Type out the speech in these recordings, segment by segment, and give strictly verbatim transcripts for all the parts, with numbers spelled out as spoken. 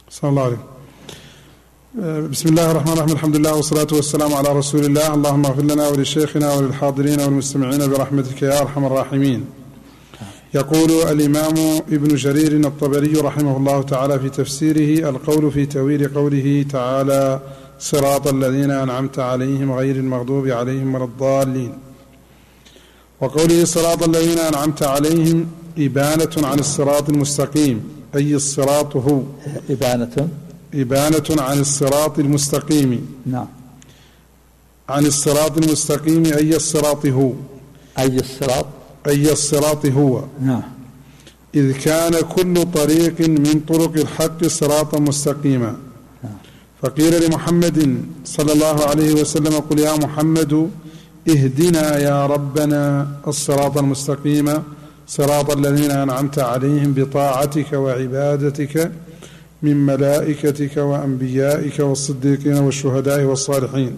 صلى الله عليه. بسم الله الرحمن الرحيم. الحمد لله والصلاة والسلام على رسول الله. اللهم اغفر لنا ولشيخنا وللحاضرين والمستمعين برحمتك يا أرحم الراحمين. يقول الإمام ابن جرير الطبري رحمه الله تعالى في تفسيره: القول في تأويل قوله تعالى صراط الذين أنعمت عليهم غير المغضوب عليهم ولا الضالين. وقوله صراط الذين أنعمت عليهم إبانة عن الصراط المستقيم، أي الصراط هو إبانة إبانة عن الصراط المستقيم. نعم. عن الصراط المستقيم أي الصراط هو أي الصراط أي الصراط هو نعم. إذ كان كل طريق من طرق الحق صراطا مستقيما. نعم. فقيل لمحمد صلى الله عليه وسلم: قل يا محمد اهدنا يا ربنا الصراط المستقيم صراط الذين أنعمت عليهم بطاعتك وعبادتك من ملائكتك وأنبيائك والصديقين والشهداء والصالحين.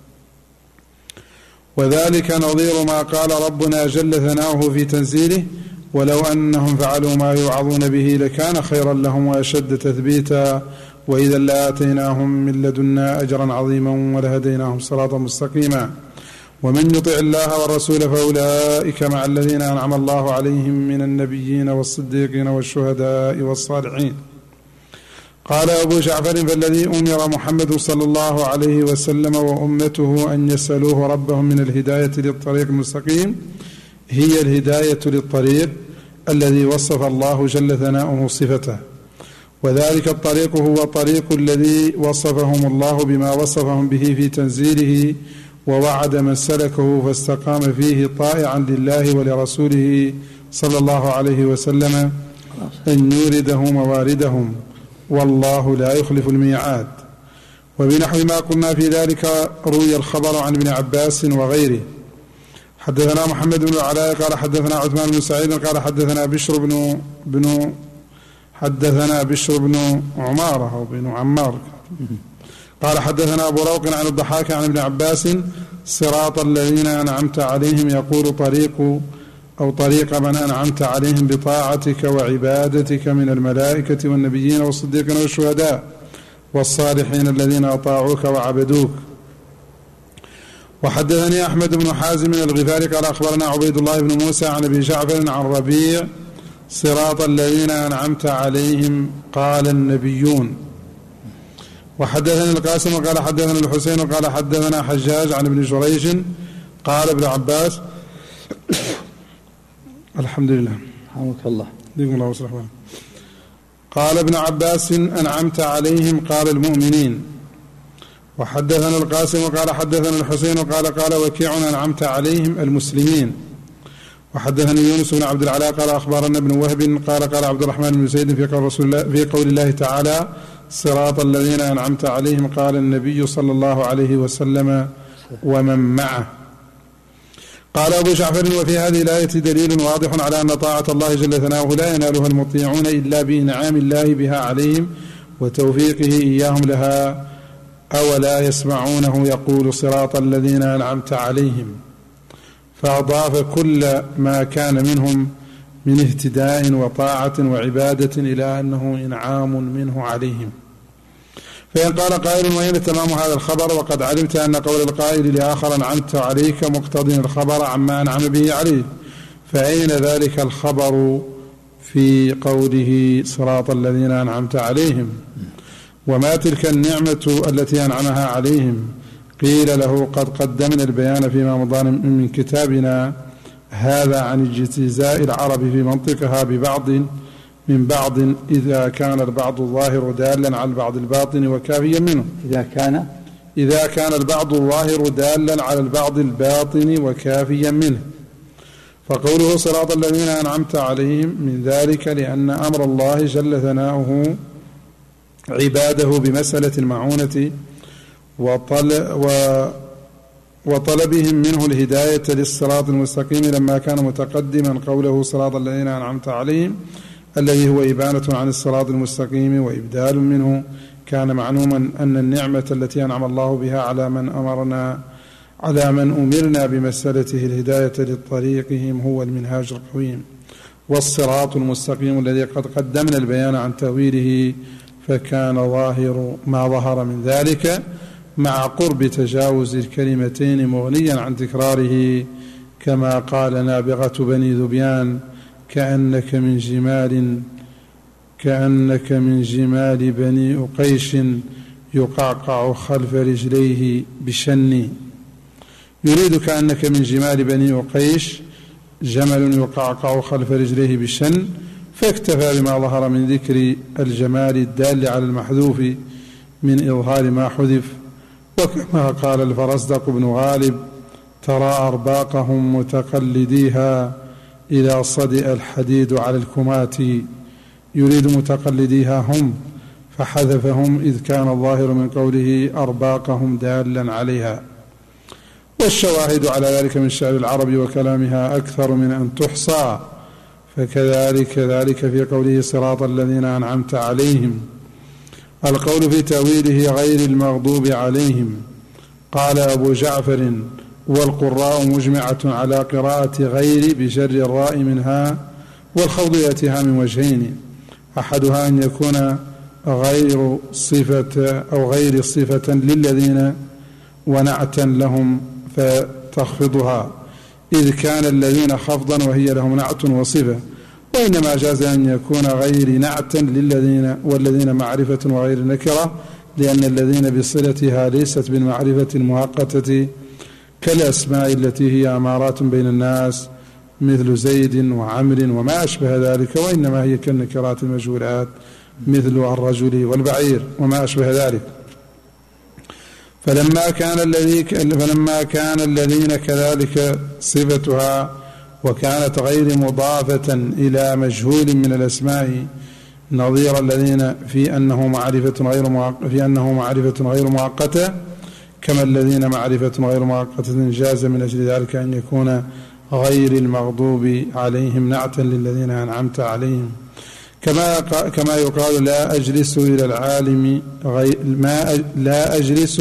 وذلك نظير ما قال ربنا جل ثناؤه في تنزيله: ولو أنهم فعلوا ما يوعظون به لكان خيرا لهم وأشد تثبيتا وإذا لآتيناهم من لدنا أجرا عظيما ولهديناهم صراطا مستقيما. ومن يطع الله والرسول فأولئك مع الذين أنعم الله عليهم من النبيين والصديقين والشهداء والصالحين. قال أبو جعفر: فالذي أمر محمد صلى الله عليه وسلم وأمته أن يسألوه ربهم من الهداية للطريق المستقيم هي الهداية للطريق الذي وصف الله جل ثناؤه صفته، وذلك الطريق هو طريق الذي وصفهم الله بما وصفهم به في تنزيله، ووعد من سلكه فاستقام فيه طائعا لله ولرسوله صلى الله عليه وسلم أن يورده مواردهم، والله لا يخلف الميعاد. وبنحو ما قلنا في ذلك روي الخبر عن ابن عباس وغيره. حدثنا محمد بن العلاء قال حدثنا عثمان بن سعيد قال حدثنا بشر بن بن حدثنا بشر بن عمارة أو بن عمار قال حدثنا أبو روق عن الضحاك عن ابن عباس: صراط الذين أنعمت عليهم، يقول طريق أو طريق من أنعمت عليهم بطاعتك وعبادتك من الملائكة والنبيين والصديقين والشهداء والصالحين الذين أطاعوك وعبدوك. وحدثني أحمد بن حازم من الغفاري قال أخبرنا عبيد الله بن موسى عن أبي جعفر عن ربيع: صراط الذين أنعمت عليهم قال النبيون. وحدثني القاسم قال حدثنا الحسين قال حدثنا حجاج عن ابن جريج قال ابن عباس الحمد لله رحمك الله ديكم الله وسلم. قال ابن عباس: أنعمت عليهم قال المؤمنين. وحدثنا القاسم قال حدثنا الحسين قال قال وكيع: أنعمت عليهم المسلمين. وحدثني يونس بن عبد العلاء قال أخبرنا ابن وهب قال قال عبد الرحمن بن زيد في قول رسول الله في قول الله تعالى: صراط الذين أنعمت عليهم قال النبي صلى الله عليه وسلم ومن معه. قال أبو جعفر: وفي هذه الآية دليل واضح على أن طاعة الله جل ثناؤه لا ينالها المطيعون إلا بإنعام الله بها عليهم وتوفيقه إياهم لها، أولا يسمعونه يقول صراط الذين أنعمت عليهم، فأضاف كل ما كان منهم من اهتداء وطاعة وعبادة إلى أنه إنعام منه عليهم. فإن قال قائل: وين تمام هذا الخبر وقد علمت أن قول القائل لآخر أنعمت عليك مقتضي الخبر عما أنعم به عليه، فأين ذلك الخبر في قوله صراط الذين أنعمت عليهم؟ وما تلك النعمة التي أنعمها عليهم؟ قيل له: قد قدمنا البيان فيما مضى من كتابنا هذا عن اجتزاء العرب في منطقها ببعض من بعض إذا كان البعض الظاهر دالا على البعض الباطن وكافيا منه. إذا كان إذا كان البعض الظاهر دالا على البعض الباطن وكافيا منه. فقوله صراط الذين أنعمت عليهم من ذلك لأن أمر الله جل ثناؤه عباده بمسألة المعونة وطلبهم منه الهداية للصراط المستقيم، لما كان متقدما قوله صراط الذين أنعمت عليهم الذي هو إبانة عن الصراط المستقيم وإبدال منه، كان معلوما أن النعمة التي أنعم الله بها على من أمرنا على من أمرنا بمسألته الهداية لطريقهم هو المنهاج القويم والصراط المستقيم الذي قد قدمنا البيان عن تأويله فكان ظاهر ما ظهر من ذلك مع قرب تجاوز الكلمتين مغنيا عن تكراره، كما قال نابغة بني ذبيان: كأنك من جمال كأنك من جمال بني أقيش يقعقع خلف رجليه بشن. يريد كأنك من جمال بني أقيش، جمل يقعقع خلف رجليه بشن، فاكتفى بما ظهر من ذكر الجمال الدال على المحذوف من إظهار ما حذف. وكما قال الفرزدق بن غالب: ترى أرباقهم متقلديها إذا صدئ الحديد على الكمات. يريد متقلديها هم، فحذفهم إذ كان الظاهر من قوله أرباقهم دالا عليها. والشواهد على ذلك من شعر العرب وكلامها أكثر من أن تحصى، فكذلك ذلك في قوله صراط الذين أنعمت عليهم. القول في تأويله غير المغضوب عليهم. قال أبو جعفر: والقراء مجمعة على قراءة غير بجر الراء منها، والخوض يأتيها من وجهين: أحدها أن يكون غير صفة أو غير صفة للذين ونعتا لهم فتخفضها، إذ كان الذين خفضا وهي لهم نعت وصفة. وإنما جاز أن يكون غير نعتا للذين والذين معرفة وغير نكرة، لأن الذين بصلتها ليست بالمعرفة المؤقتة كالأسماء التي هي أمارات بين الناس مثل زيد وعمر وما أشبه ذلك، وإنما هي كالنكرات المجهولات مثل الرجل والبعير وما أشبه ذلك. فلما كان الذي فلما كان الذين كذلك صفتها، وكانت غير مضافة إلى مجهول من الأسماء، نظير الذين في أنه معرفة غير في أنه معرفة غير مؤقتة، كما الذين معرفة غير مؤقتة، جاز من أجل ذلك أن يكون غير المغضوب عليهم نعتا للذين أنعمت عليهم. كما كما يقال: لا أجلس إلى العالم غير ما لا أجلس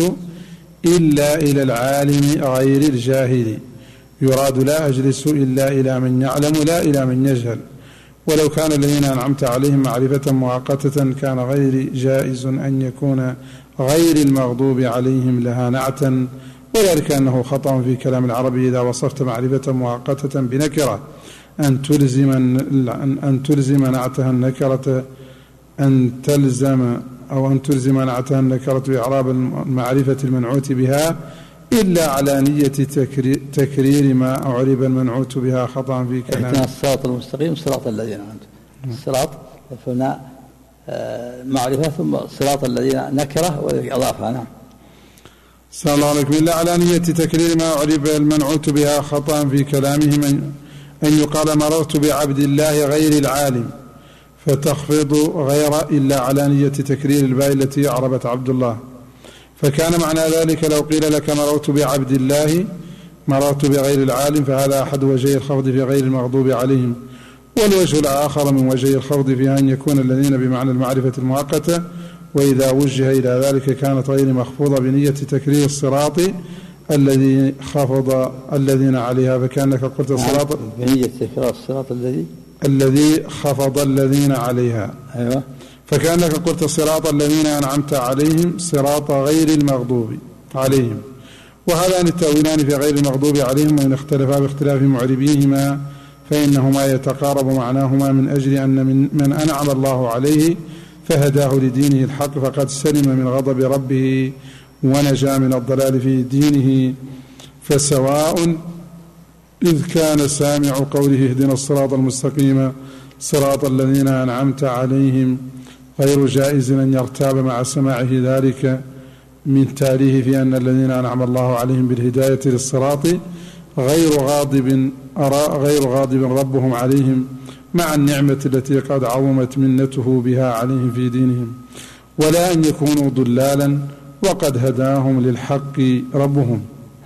إلا إلى العالم غير الجاهل. يراد لا أجلس إلا إلى من يعلم لا إلى من يجهل. ولو كان الذين أنعمت عليهم معرفة مؤقتة كان غير جائز أن يكون غير المغضوب عليهم لها نعتا، وذلك أنه خطأ في كلام العرب إذا وصفت معرفة مؤقتة بنكرة أن تلزم أن تلزم نعتها النكرة أن تلزم أو أن تلزم نعتها النكرة بإعراب المعرفة المنعوت بها، إلا على نية تكرير ما أعرب المنعوت بها خطأ في كلام. الصراط المستقيم صراط الذين أنعمت. الصراط هنا معرفة، ثم صراط الذين نكرة وإضافة. نعم. صلى الله عليكم. إلا على نية تكرير ما أعرب المنعوت بها خطأ في كلامهم أن يقال مررت بعبد الله غير العالم، فتخفض غير إلا على نية تكرير الباء التي أعربت عبد الله. فكان معنى ذلك لو قيل لك مررت بعبد الله مررت بغير العالم، فهذا أحد وجهي الخفض في غير المغضوب عليهم. والوجه الآخر من وجهي الخفض فيها أن يكون الذين بمعنى المعرفة المؤقتة، وإذا وجه إلى ذلك كانت غير مخفوضة بنية تكرير الصراط الذي خفض الذين عليها، فكأنك قلت الصراط بنية تكرار الصراط الذي الذي خفض الذين عليها. أيوة. فكأنك قلت صراط الذين أنعمت عليهم صراط غير المغضوب عليهم. وهذان التأويلان في غير المغضوب عليهم، وإن اختلفا باختلاف معربيهما فإنهما يتقارب معناهما من أجل أن من, من أنعم الله عليه فهداه لدينه الحق فقد سلم من غضب ربه ونجا من الضلال في دينه، فسواء إذ كان سامع قوله اهدنا الصراط المستقيم صراط الذين أنعمت عليهم غير جائز أن يرتاب مع سماعه ذلك من تاليه في أن الذين أنعم الله عليهم بالهداية للصراط غير غاضب غير غاضب ربهم عليهم مع النعمة التي قد عظمت منته بها عليهم في دينهم، ولا أن يكونوا ضلالا وقد هداهم للحق ربهم،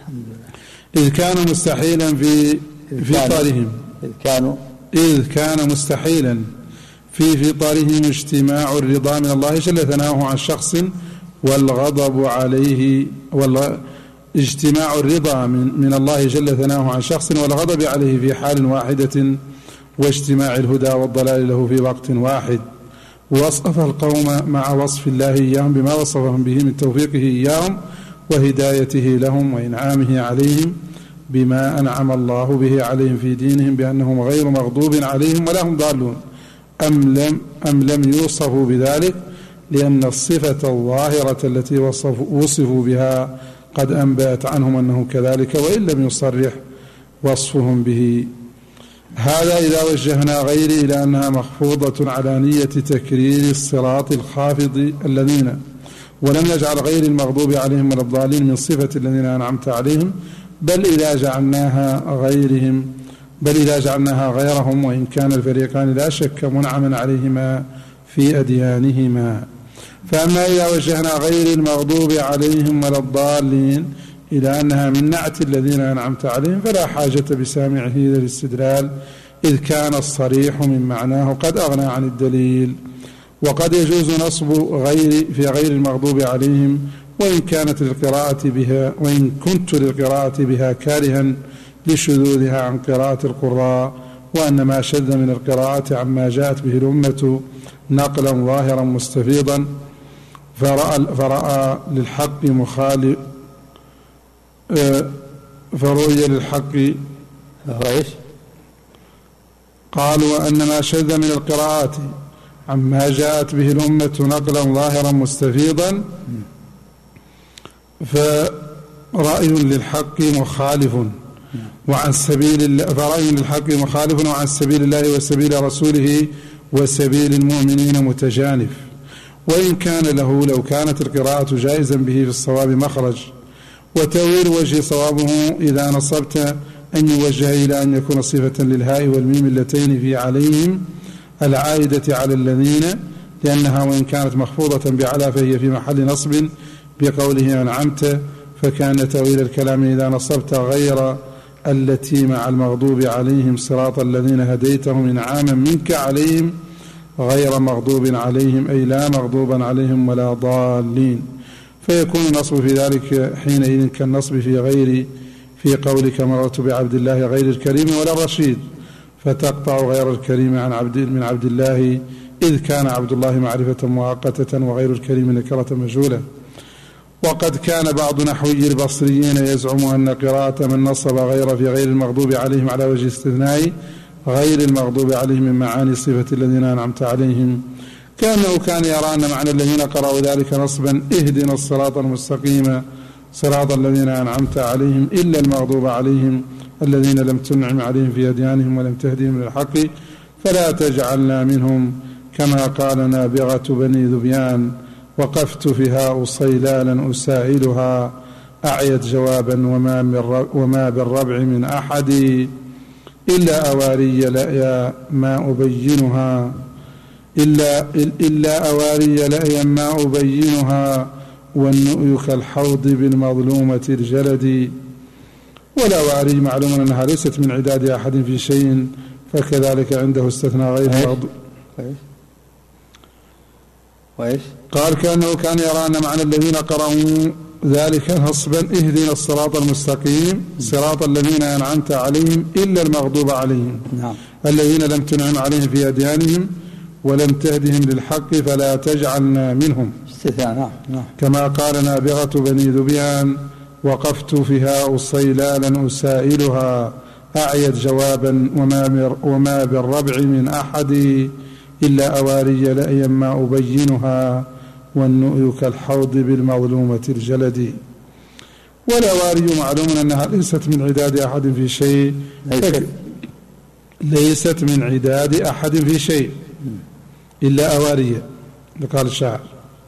إذ كان مستحيلا في فطرهم إذ كانوا إذ كان مستحيلا في فطرهم اجتماع الرضا من الله جل ثناؤه عن شخص والغضب عليه وال اجتماع الرضا من, من الله جل ثناؤه عن شخص والغضب عليه في حال واحدة، واجتماع الهدى والضلال له في وقت واحد. وصف القوم مع وصف الله إياهم بما وصفهم به من توفيقه إياهم وهدايته لهم وإنعامه عليهم بما أنعم الله به عليهم في دينهم بأنهم غير مغضوب عليهم ولا هم ضالون، أم لم, أم لم يوصفوا بذلك لأن الصفة الظاهرة التي وصفوا, وصفوا بها قد أنبأت عنهم أنه كذلك وإن لم يصرح وصفهم به. هذا إذا وجهنا غير إلى أنها مخفوضة على نية تكرير الصراط الخافض الذين، ولم نجعل غير المغضوب عليهم ولا الضالين من صفة الذين أنعمت عليهم، بل إذا جعلناها غيرهم بل إذا جعلناها غيرهم وإن كان الفريقان لا شك منعما عليهما في أديانهما. فأما إذا وجهنا غير المغضوب عليهم ولا الضالين إلى أنها من نعت الذين أنعمت عليهم فلا حاجة بسامعه إلى الاستدلال، إذ كان الصريح من معناه قد أغنى عن الدليل. وقد يجوز نصب غير في غير المغضوب عليهم وإن كانت للقراءة بها وإن كنت للقراءة بها كارها لشذوذها عن قراءة القراء، وأن ما شذ من القراءة عما جاءت به الأمة نقلا ظاهرا مستفيضا فرأى, فرأى للحق مخالف فرؤي للحق قالوا وأن ما شذ من القراءات عما جاءت به الأمة نقلا ظاهرا مستفيضا فرأي للحق مخالف وعن سبيل الله فرأي للحق مخالف وعن سبيل الله وسبيل رسوله وسبيل المؤمنين متجانف. وإن كان له لو كانت القراءة جائزا به في الصواب مخرج، وتأويل وجه صوابه إذا نصبت أن يوجه إلى أن يكون صفة للهاء والميم اللتين في عليهم العائدة على الذين، لأنها وإن كانت مخفوضة بعلى فهي في محل نصب بقوله أنعمت، فكان تأويل الكلام إذا نصبت غير التي مع المغضوب عليهم صراط الذين هديتهم إنعاما منك عليهم غير مغضوب عليهم أي لا مغضوبا عليهم ولا ضالين، فيكون النصب في ذلك حينئذ كالنصب في غير في قولك مررت بعبد الله غير الكريم ولا الرشيد، فتقطع غير الكريم عن عبد من عبد الله إذ كان عبد الله معرفة مؤقتة وغير الكريم نكرة مجهولة. وقد كان بعض نحوي البصريين يزعم أن قراءة من نصب غير في غير المغضوب عليهم على وجه استثناء غير المغضوب عليهم من معاني صفة الذين أنعمت عليهم، كأنه كان يرى أن معنى الذين قرأوا ذلك نصبا اهدنا الصراط المستقيم صراط الذين أنعمت عليهم إلا المغضوب عليهم الذين لم تنعم عليهم في أديانهم ولم تهدهم للحق فلا تجعلنا منهم، كما قال نابغة بني ذبيان وقفت فيها صيلالا أسائلها أعيت جوابا وما, من وما بالربع من أحد إلا أواري لأيا ما أبينها إلا, إلا أواري لأيا ما أبينها والنؤي كالحوض بالمظلومة الجلد. والأواري معلوم أنها ليست من عداد أحد في شيء، فكذلك عنده استثناء غير مغضوب. وإيش؟ قال كأنه كان يرى أن معنى الذين قرأوا ذلك نصبا اهدنا الصراط المستقيم صراط الذين أنعمت عليهم إلا المغضوب عليهم نعم. الذين لم تنعم عليهم في أديانهم ولم تهدهم للحق فلا تجعلنا منهم استثناء نعم. كما قال نابغة بني ذبيان وقفت فيها أصيلالا أسائلها أعيت جوابا وما, وما بالربع من أحد إلا أواري لأيا ما أبينها والنؤي كالحوض بالمظلومة الجلد. والأواري معلوم أنها ليست من عداد أحد في شيء ليست من عداد أحد في شيء إلا أواري، قال الشاعر.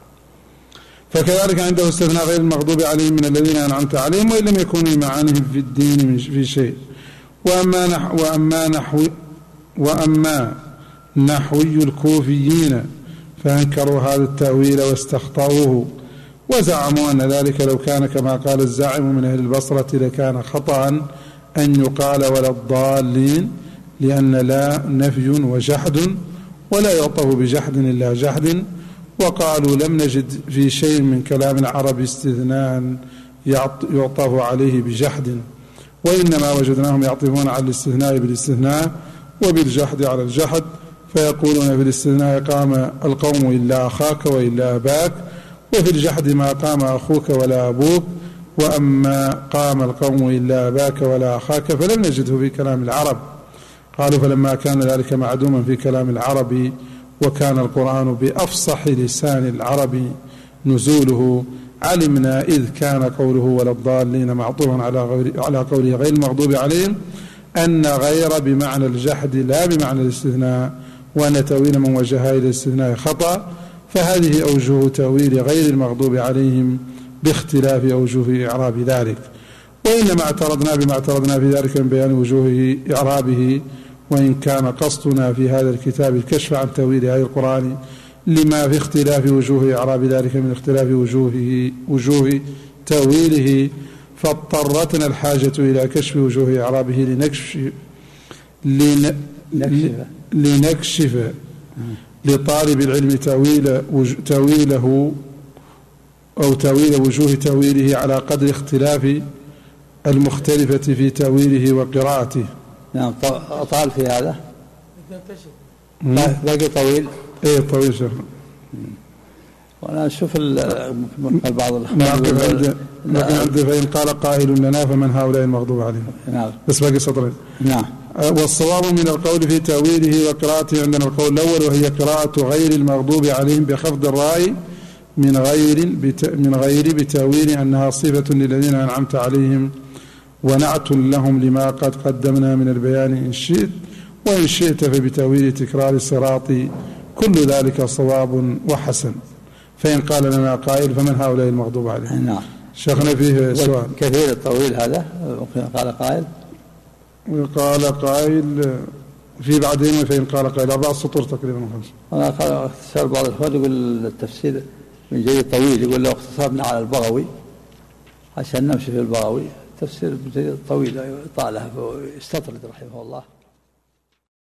فكذلك عنده استثناء غير المغضوب عليهم من الذين أنعمت عليهم وإن لم يكونوا معانهم في الدين في شيء. وأما نحو وأما نحو وأما نحوي الكوفيين فأنكروا هذا التأويل واستخطأوه وزعموا أن ذلك لو كان كما قال الزاعم من أهل البصرة لكان خطأ أن يقال ولا الضالين، لأن لا نفي وجحد ولا يعطف بجحد إلا جحد. وقالوا لم نجد في شيء من كلام العرب استثناء يعطف عليه بجحد، وإنما وجدناهم يعطفون على الاستثناء بالاستثناء وبالجحد على الجحد، فيقولون في الاستثناء قام القوم إلا أخاك وإلا أباك، وفي الجحد ما قام أخوك ولا أبوك، وأما قام القوم إلا أباك ولا أخاك فلم نجده في كلام العرب. قالوا فلما كان ذلك معدوما في كلام العرب وكان القرآن بأفصح لسان العرب نزوله علمنا إذ كان قوله ولا الضالين معطوفا على على قوله غير المغضوب عليهم أن غير بمعنى الجحد لا بمعنى الاستثناء، وأن تأويل من وجهها إلى الاستثناء خطأ، فهذه أوجه تأويل غير المغضوب عليهم باختلاف أوجه إعراب ذلك. وإنما اعترضنا بما اعترضنا في ذلك من بيان وجوه إعرابه، وإن كان قصدنا في هذا الكتاب الكشف عن تأويل آية القرآن لما في اختلاف وجوه إعراب ذلك من اختلاف وجوه وجوه تأويله، فاضطرتنا الحاجة إلى كشف وجوه إعرابه لنكشف لن لنكشف لطالب العلم تأويل تأويله أو تأويل وجوه تأويله على قدر اختلاف المختلفة في تأويله وقراءته. نعم أطال في هذا باقي طويل. ايه طويل شيخ. وانا اشوف بعض لكن عندي فإن قال قائل لنا فمن هؤلاء المغضوب عليهم. نعم بس باقي سطرين. نعم. والصواب من القول في تأويله وقراءته عندنا القول الأول وهي قراءة غير المغضوب عليهم بخفض الراء من غير من غير بتأويل أنها صفة للذين أنعمت عليهم ونعت لهم لما قد قدمنا من البيان إن شئت، وإن شئت فبتأويل تكرار الصراط، كل ذلك صواب وحسن. فإن قال لنا قائل فمن هؤلاء المغضوب عليهم؟ نعم. شيخنا فيه سؤال كثير الطويل هذا. قال قائل قال قائل في بعدين فإن قال قائل أربع سطور تقريبا خمس. أنا قال اختصار بعض الإخوان يقول التفسير من جيد طويل، يقول لو اختصرنا على البغوي عشان نمشي في البغوي تفسير طويل طالها ويستطرد رحمه الله.